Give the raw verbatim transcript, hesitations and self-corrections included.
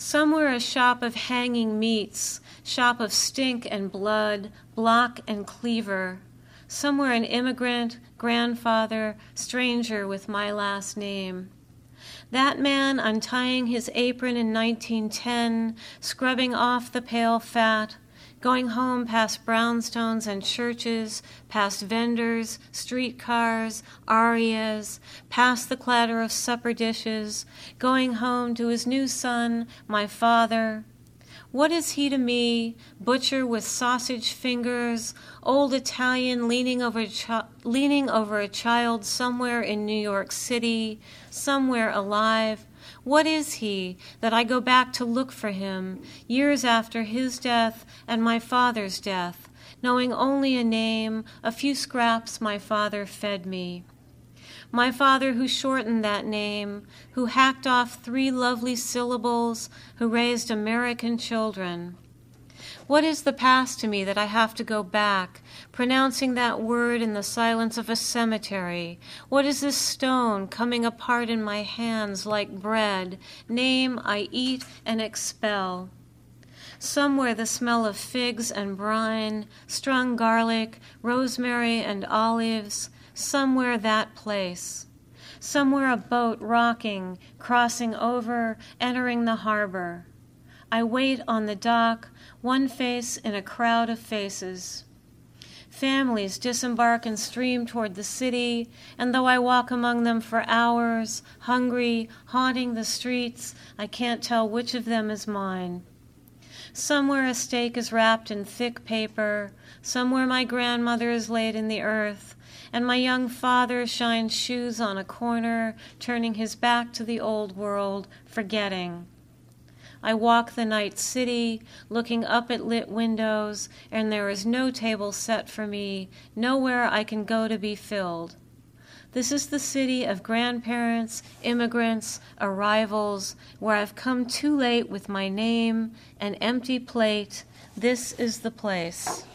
Somewhere a shop of hanging meats, shop of stink and blood, block and cleaver. Somewhere an immigrant, grandfather, stranger with my last name. That man untying his apron in nineteen ten, scrubbing off the pale fat, going home past brownstones and churches, past vendors, streetcars, arias, past the clatter of supper dishes, going home to his new son, my father. What is he to me, butcher with sausage fingers, old Italian leaning over, chi- leaning over a child somewhere in New York City, somewhere alive? What is he that I go back to look for him, years after his death and my father's death, knowing only a name, a few scraps my father fed me? My father who shortened that name, who hacked off three lovely syllables, who raised American children. What is the past to me that I have to go back, pronouncing that word in the silence of a cemetery? What is this stone coming apart in my hands like bread, name I eat and expel? Somewhere the smell of figs and brine, strung garlic, rosemary and olives, somewhere that place. Somewhere a boat rocking, crossing over, entering the harbor. I wait on the dock, one face in a crowd of faces. Families disembark and stream toward the city, and though I walk among them for hours, hungry, haunting the streets, I can't tell which of them is mine. Somewhere a stake is wrapped in thick paper, somewhere my grandmother is laid in the earth, and my young father shines shoes on a corner, turning his back to the old world, forgetting. I walk the night city, looking up at lit windows, and there is no table set for me, nowhere I can go to be filled. This is the city of grandparents, immigrants, arrivals, where I've come too late with my name, an empty plate. This is the place.